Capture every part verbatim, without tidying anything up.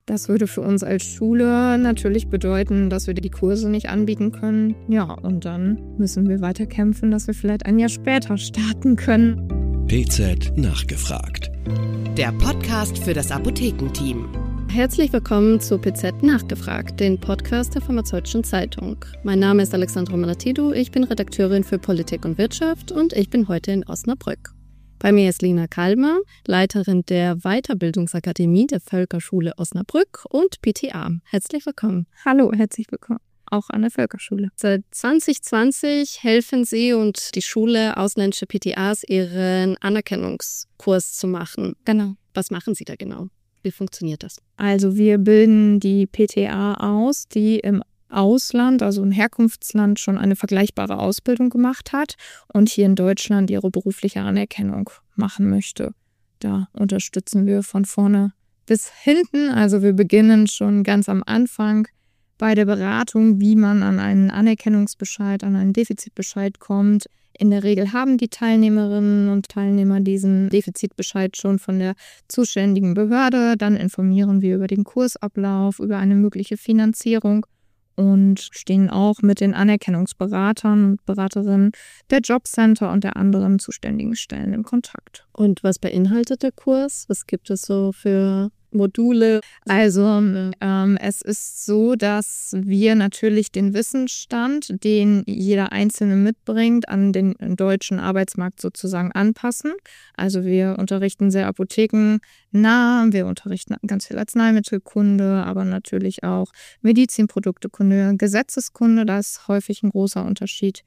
Das würde für uns als Schule natürlich bedeuten, dass wir die Kurse nicht anbieten können. Ja, und dann müssen wir weiter kämpfen, dass wir vielleicht ein Jahr später starten können. P Z nachgefragt. Der Podcast für das Apothekenteam. Herzlich willkommen zu P Z nachgefragt, den Podcast der Pharmazeutischen Zeitung. Mein Name ist Alexandra Manatidou, ich bin Redakteurin für Politik und Wirtschaft und ich bin heute in Osnabrück. Bei mir ist Lina Kalmer, Leiterin der Weiterbildungsakademie der Völkerschule Osnabrück und P T A. Herzlich willkommen. Hallo, herzlich willkommen. Auch an der Völkerschule. Seit zwanzig zwanzig helfen Sie und die Schule ausländische P T As ihren Anerkennungskurs zu machen. Genau. Was machen Sie da genau? Wie funktioniert das? Also wir bilden die P T A aus, die im Ausland, also im Herkunftsland, schon eine vergleichbare Ausbildung gemacht hat und hier in Deutschland ihre berufliche Anerkennung machen möchte. Da unterstützen wir von vorne bis hinten. Also wir beginnen schon ganz am Anfang bei der Beratung, wie man an einen Anerkennungsbescheid, an einen Defizitbescheid kommt. In der Regel haben die Teilnehmerinnen und Teilnehmer diesen Defizitbescheid schon von der zuständigen Behörde. Dann informieren wir über den Kursablauf, über eine mögliche Finanzierung und stehen auch mit den Anerkennungsberatern und Beraterinnen der Jobcenter und der anderen zuständigen Stellen in Kontakt. Und was beinhaltet der Kurs? Was gibt es so für Module? Also ähm, es ist so, dass wir natürlich den Wissensstand, den jeder Einzelne mitbringt, an den deutschen Arbeitsmarkt sozusagen anpassen. Also wir unterrichten sehr apothekennah, wir unterrichten ganz viel Arzneimittelkunde, aber natürlich auch Medizinproduktekunde, Gesetzeskunde, da ist häufig ein großer Unterschied.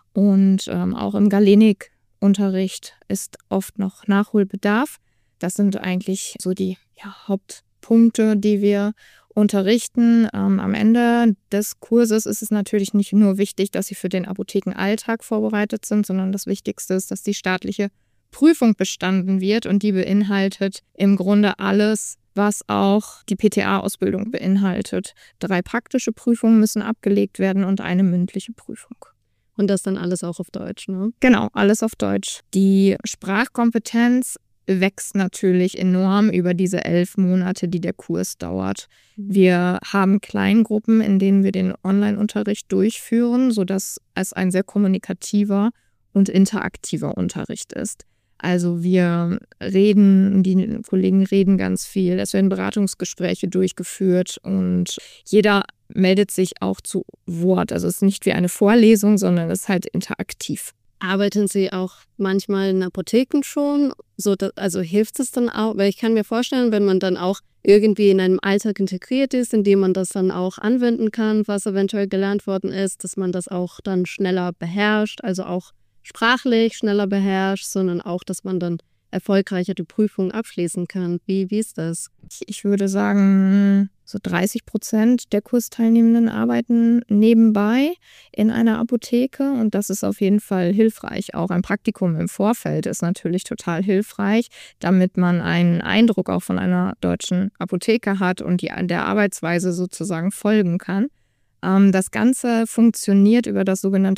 Und ähm, auch im Galenik-Unterricht ist oft noch Nachholbedarf. Das sind eigentlich so die ja, Hauptpunkte, die wir unterrichten. Ähm, am Ende des Kurses ist es natürlich nicht nur wichtig, dass sie für den Apothekenalltag vorbereitet sind, sondern das Wichtigste ist, dass die staatliche Prüfung bestanden wird und die beinhaltet im Grunde alles, was auch die P T A-Ausbildung beinhaltet. Drei praktische Prüfungen müssen abgelegt werden und eine mündliche Prüfung. Und das dann alles auch auf Deutsch, ne? Genau, alles auf Deutsch. Die Sprachkompetenz wächst natürlich enorm über diese elf Monate, die der Kurs dauert. Wir haben Kleingruppen, in denen wir den Online-Unterricht durchführen, sodass es ein sehr kommunikativer und interaktiver Unterricht ist. Also wir reden, die Kollegen reden ganz viel, es werden Beratungsgespräche durchgeführt und jeder meldet sich auch zu Wort. Also es ist nicht wie eine Vorlesung, sondern es ist halt interaktiv. Arbeiten Sie auch manchmal in Apotheken schon? So, dass, also hilft es dann auch? Weil ich kann mir vorstellen, wenn man dann auch irgendwie in einem Alltag integriert ist, in dem man das dann auch anwenden kann, was eventuell gelernt worden ist, dass man das auch dann schneller beherrscht, also auch sprachlich schneller beherrscht, sondern auch, dass man dann erfolgreicher die Prüfung abschließen kann. Wie, wie ist das? Ich würde sagen, so dreißig Prozent der Kursteilnehmenden arbeiten nebenbei in einer Apotheke und das ist auf jeden Fall hilfreich. Auch ein Praktikum im Vorfeld ist natürlich total hilfreich, damit man einen Eindruck auch von einer deutschen Apotheke hat und die, der Arbeitsweise sozusagen folgen kann. Das Ganze funktioniert über das sogenannte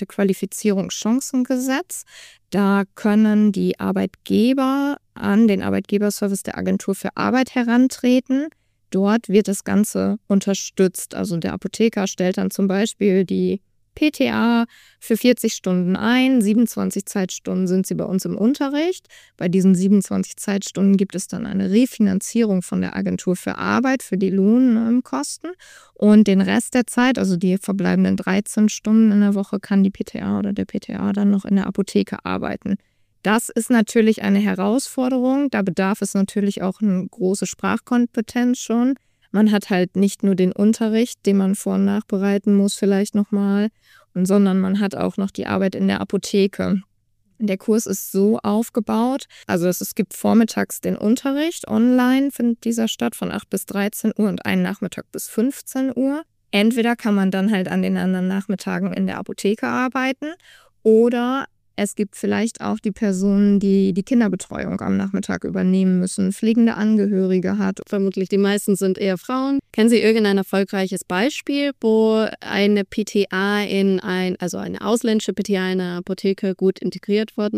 Qualifizierungschancengesetz. Da können die Arbeitgeber an den Arbeitgeberservice der Agentur für Arbeit herantreten. Dort wird das Ganze unterstützt. Also der Apotheker stellt dann zum Beispiel die P T A für vierzig Stunden ein, siebenundzwanzig Zeitstunden sind sie bei uns im Unterricht. Bei diesen siebenundzwanzig Zeitstunden gibt es dann eine Refinanzierung von der Agentur für Arbeit für die Lohnkosten und den Rest der Zeit, also die verbleibenden dreizehn Stunden in der Woche, kann die P T A oder der P T A dann noch in der Apotheke arbeiten. Das ist natürlich eine Herausforderung, da bedarf es natürlich auch eine große Sprachkompetenz schon. Man hat halt nicht nur den Unterricht, den man vor- und nachbereiten muss vielleicht nochmal, sondern man hat auch noch die Arbeit in der Apotheke. Der Kurs ist so aufgebaut, also es, es gibt vormittags den Unterricht, online findet dieser statt von acht bis dreizehn Uhr und einen Nachmittag bis fünfzehn Uhr. Entweder kann man dann halt an den anderen Nachmittagen in der Apotheke arbeiten oder es gibt vielleicht auch die Personen, die die Kinderbetreuung am Nachmittag übernehmen müssen, pflegende Angehörige hat. Vermutlich die meisten sind eher Frauen. Kennen Sie irgendein erfolgreiches Beispiel, wo eine P T A in ein, also eine ausländische P T A in einer Apotheke gut integriert worden ist?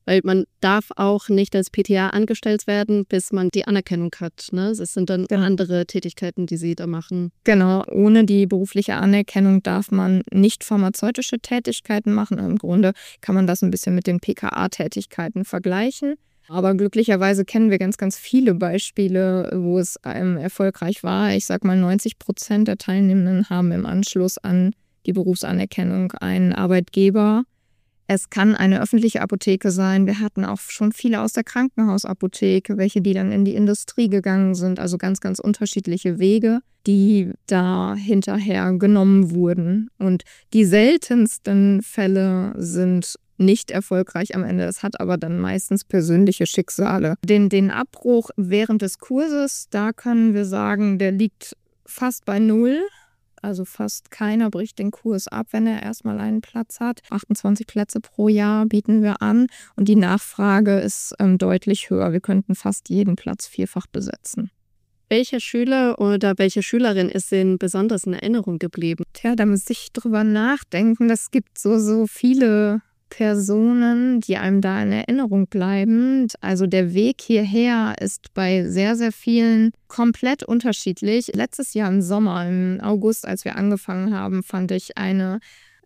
Weil man darf auch nicht als P T A angestellt werden, bis man die Anerkennung hat. Ne? Es sind dann Genau. andere Tätigkeiten, die sie da machen. Genau, ohne die berufliche Anerkennung darf man nicht pharmazeutische Tätigkeiten machen. Im Grunde kann man das ein bisschen mit den P K A-Tätigkeiten vergleichen. Aber glücklicherweise kennen wir ganz, ganz viele Beispiele, wo es ähm, erfolgreich war. Ich sag mal, neunzig Prozent der Teilnehmenden haben im Anschluss an die Berufsanerkennung einen Arbeitgeber. Es kann eine öffentliche Apotheke sein. Wir hatten auch schon viele aus der Krankenhausapotheke, welche die dann in die Industrie gegangen sind. Also ganz, ganz unterschiedliche Wege, die da hinterher genommen wurden. Und die seltensten Fälle sind nicht erfolgreich am Ende. Es hat aber dann meistens persönliche Schicksale. Den, den Abbruch während des Kurses, da können wir sagen, der liegt fast bei null. Also fast keiner bricht den Kurs ab, wenn er erstmal einen Platz hat. achtundzwanzig Plätze pro Jahr bieten wir an und die Nachfrage ist ähm, deutlich höher. Wir könnten fast jeden Platz vierfach besetzen. Welcher Schüler oder welche Schülerin ist Ihnen besonders in Erinnerung geblieben? Tja, da muss ich drüber nachdenken. Es gibt so, so viele Personen, die einem da in Erinnerung bleiben. Also der Weg hierher ist bei sehr, sehr vielen komplett unterschiedlich. Letztes Jahr im Sommer, im August, als wir angefangen haben, fand ich eine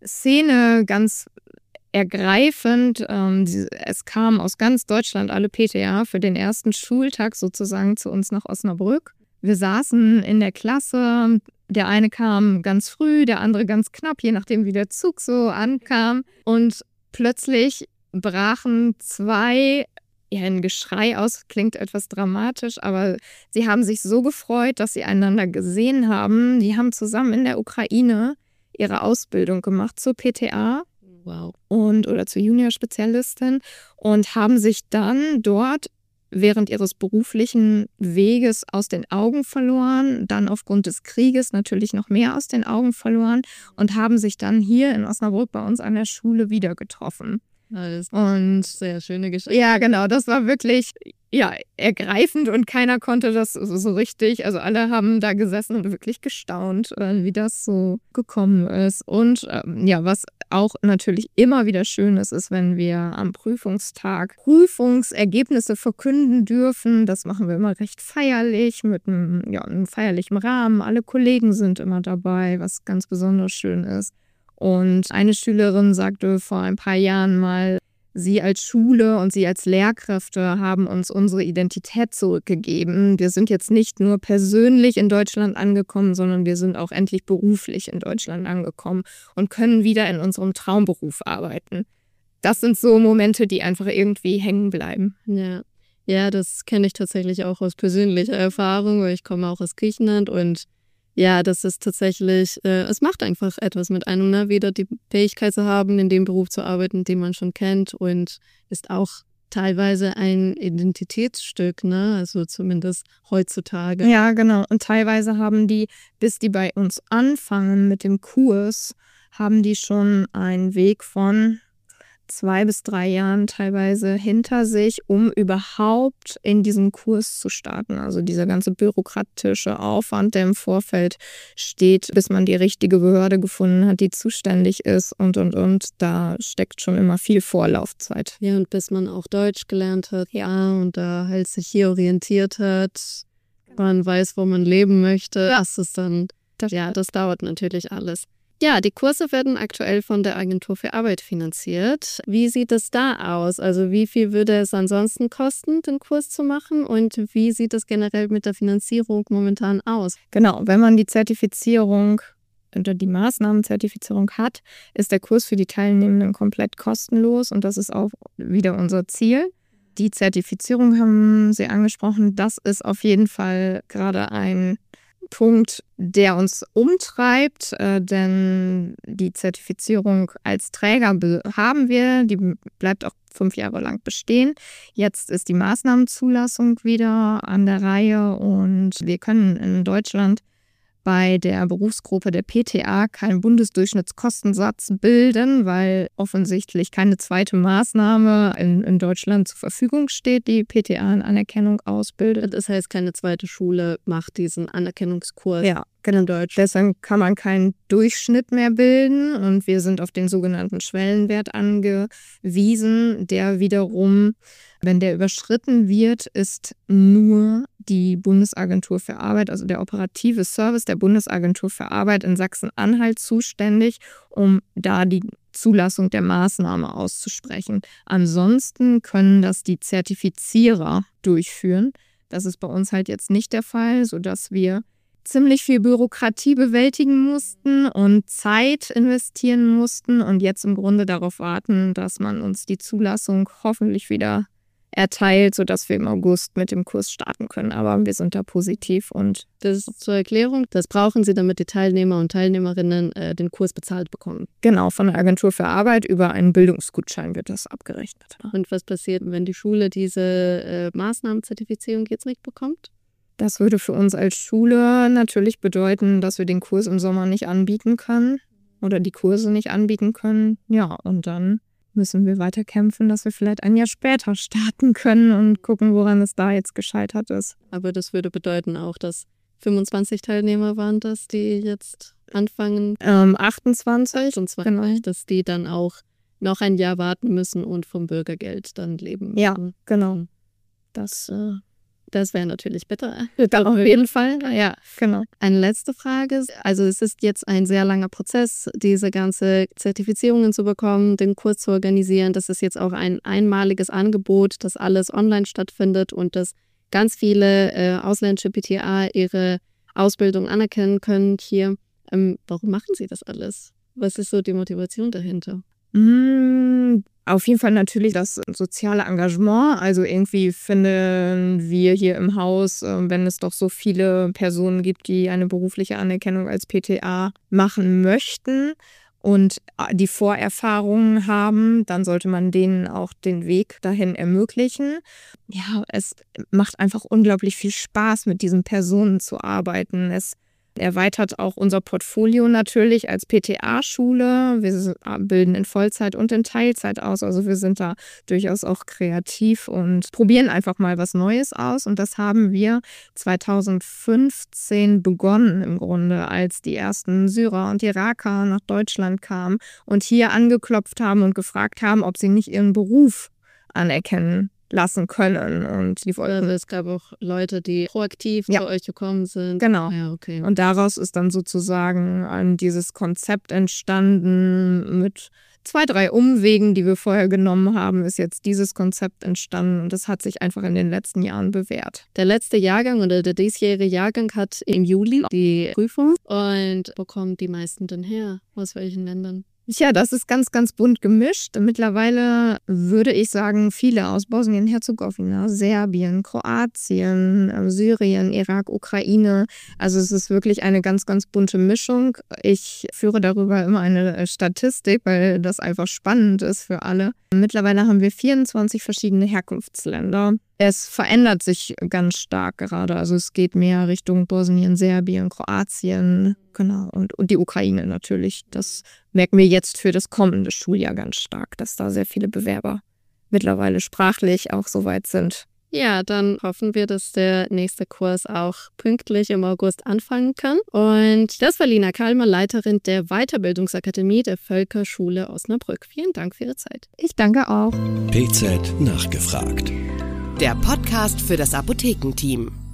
Szene ganz ergreifend. Es kamen aus ganz Deutschland alle P T A für den ersten Schultag sozusagen zu uns nach Osnabrück. Wir saßen in der Klasse. Der eine kam ganz früh, der andere ganz knapp, je nachdem wie der Zug so ankam. Und plötzlich brachen zwei, ja, ein Geschrei aus, klingt etwas dramatisch, aber sie haben sich so gefreut, dass sie einander gesehen haben. Die haben zusammen in der Ukraine ihre Ausbildung gemacht zur P T A. Wow. Und, oder zur Junior-Spezialistin und haben sich dann dort während ihres beruflichen Weges aus den Augen verloren, dann aufgrund des Krieges natürlich noch mehr aus den Augen verloren und haben sich dann hier in Osnabrück bei uns an der Schule wieder getroffen. Das ist Und sehr schöne Geschichte. ja, genau, das war wirklich ja, ergreifend und keiner konnte das so, so richtig. Also alle haben da gesessen und wirklich gestaunt, äh, wie das so gekommen ist. Und ähm, ja, was auch natürlich immer wieder schön ist, ist, wenn wir am Prüfungstag Prüfungsergebnisse verkünden dürfen. Das machen wir immer recht feierlich, mit einem, ja, einem feierlichen Rahmen. Alle Kollegen sind immer dabei, was ganz besonders schön ist. Und eine Schülerin sagte vor ein paar Jahren mal, Sie als Schule und Sie als Lehrkräfte haben uns unsere Identität zurückgegeben. Wir sind jetzt nicht nur persönlich in Deutschland angekommen, sondern wir sind auch endlich beruflich in Deutschland angekommen und können wieder in unserem Traumberuf arbeiten. Das sind so Momente, die einfach irgendwie hängen bleiben. Ja, ja, das kenne ich tatsächlich auch aus persönlicher Erfahrung, weil ich komme auch aus Griechenland und ja, das ist tatsächlich, äh, es macht einfach etwas mit einem, ne? Wieder die Fähigkeit zu haben, in dem Beruf zu arbeiten, den man schon kennt und ist auch teilweise ein Identitätsstück, ne? Also zumindest heutzutage. Ja, genau. Und teilweise haben die, bis die bei uns anfangen mit dem Kurs, haben die schon einen Weg von zwei bis drei Jahren teilweise hinter sich, um überhaupt in diesen Kurs zu starten. Also dieser ganze bürokratische Aufwand, der im Vorfeld steht, bis man die richtige Behörde gefunden hat, die zuständig ist und, und, und. Da steckt schon immer viel Vorlaufzeit. Ja, und bis man auch Deutsch gelernt hat, ja, und da halt sich hier orientiert hat, man weiß, wo man leben möchte. Das ist dann, ja, das dauert natürlich alles. Ja, die Kurse werden aktuell von der Agentur für Arbeit finanziert. Wie sieht es da aus? Also wie viel würde es ansonsten kosten, den Kurs zu machen? Und wie sieht es generell mit der Finanzierung momentan aus? Genau, wenn man die Zertifizierung oder die Maßnahmenzertifizierung hat, ist der Kurs für die Teilnehmenden komplett kostenlos und das ist auch wieder unser Ziel. Die Zertifizierung haben Sie angesprochen, das ist auf jeden Fall gerade ein Punkt, der uns umtreibt, äh, denn die Zertifizierung als Träger haben wir, die bleibt auch fünf Jahre lang bestehen. Jetzt ist die Maßnahmenzulassung wieder an der Reihe und wir können in Deutschland bei der Berufsgruppe der P T A keinen Bundesdurchschnittskostensatz bilden, weil offensichtlich keine zweite Maßnahme in, in Deutschland zur Verfügung steht, die P T A in Anerkennung ausbildet. Das heißt, keine zweite Schule macht diesen Anerkennungskurs. Ja, Genau, Deutsch. Deshalb kann man keinen Durchschnitt mehr bilden und wir sind auf den sogenannten Schwellenwert angewiesen, der wiederum, wenn der überschritten wird, ist nur die Bundesagentur für Arbeit, also der operative Service der Bundesagentur für Arbeit in Sachsen-Anhalt zuständig, um da die Zulassung der Maßnahme auszusprechen. Ansonsten können das die Zertifizierer durchführen. Das ist bei uns halt jetzt nicht der Fall, sodass wir ziemlich viel Bürokratie bewältigen mussten und Zeit investieren mussten und jetzt im Grunde darauf warten, dass man uns die Zulassung hoffentlich wieder erteilt, sodass wir im August mit dem Kurs starten können. Aber wir sind da positiv und das ist zur Erklärung, das brauchen Sie, damit die Teilnehmer und Teilnehmerinnen äh, den Kurs bezahlt bekommen. Genau, von der Agentur für Arbeit über einen Bildungsgutschein wird das abgerechnet. Und was passiert, wenn die Schule diese äh, Maßnahmenzertifizierung jetzt nicht bekommt? Das würde für uns als Schule natürlich bedeuten, dass wir den Kurs im Sommer nicht anbieten können oder die Kurse nicht anbieten können. Ja, und dann müssen wir weiter kämpfen, dass wir vielleicht ein Jahr später starten können und gucken, woran es da jetzt gescheitert ist. Aber das würde bedeuten auch, dass fünfundzwanzig Teilnehmer waren das, die jetzt anfangen. Ähm, achtundzwanzig. achtundzwanzig, genau. Dass die dann auch noch ein Jahr warten müssen und vom Bürgergeld dann leben müssen. Ja, genau. Das äh, Das wäre natürlich bitter. Auf jeden Fall, ja, genau. Eine letzte Frage. Also es ist jetzt ein sehr langer Prozess, diese ganze Zertifizierungen zu bekommen, den Kurs zu organisieren. Das ist jetzt auch ein einmaliges Angebot, dass alles online stattfindet und dass ganz viele äh, ausländische P T A ihre Ausbildung anerkennen können hier. Ähm, warum machen Sie das alles? Was ist so die Motivation dahinter? Mmh. Auf jeden Fall natürlich das soziale Engagement. Also irgendwie finden wir hier im Haus, wenn es doch so viele Personen gibt, die eine berufliche Anerkennung als P T A machen möchten und die Vorerfahrungen haben, dann sollte man denen auch den Weg dahin ermöglichen. Ja, es macht einfach unglaublich viel Spaß, mit diesen Personen zu arbeiten. Es erweitert auch unser Portfolio natürlich als P T A-Schule. Wir bilden in Vollzeit und in Teilzeit aus. Also wir sind da durchaus auch kreativ und probieren einfach mal was Neues aus. Und das haben wir zweitausendfünfzehn begonnen im Grunde, als die ersten Syrer und Iraker nach Deutschland kamen und hier angeklopft haben und gefragt haben, ob sie nicht ihren Beruf anerkennen lassen können. Und die wollten. Also es gab auch Leute, die proaktiv ja. zu euch gekommen sind. Genau. Ja, okay. Und daraus ist dann sozusagen ein, dieses Konzept entstanden. Mit zwei, drei Umwegen, die wir vorher genommen haben, ist jetzt dieses Konzept entstanden. Und das hat sich einfach in den letzten Jahren bewährt. Der letzte Jahrgang oder der diesjährige Jahrgang hat im Juli die Prüfung. Und wo kommen die meisten denn her? Aus welchen Ländern? Ja, das ist ganz, ganz bunt gemischt. Mittlerweile würde ich sagen, viele aus Bosnien-Herzegowina, Serbien, Kroatien, Syrien, Irak, Ukraine. Also es ist wirklich eine ganz, ganz bunte Mischung. Ich führe darüber immer eine Statistik, weil das einfach spannend ist für alle. Mittlerweile haben wir vierundzwanzig verschiedene Herkunftsländer. Es verändert sich ganz stark gerade. Also es geht mehr Richtung Bosnien, Serbien, Kroatien, genau, und, und die Ukraine natürlich. Das merken wir jetzt für das kommende Schuljahr ganz stark, dass da sehr viele Bewerber mittlerweile sprachlich auch so weit sind. Ja, dann hoffen wir, dass der nächste Kurs auch pünktlich im August anfangen kann. Und das war Lina Kalmer, Leiterin der Weiterbildungsakademie der Völkerschule Osnabrück. Vielen Dank für Ihre Zeit. Ich danke auch. P Z nachgefragt. Der Podcast für das Apothekenteam.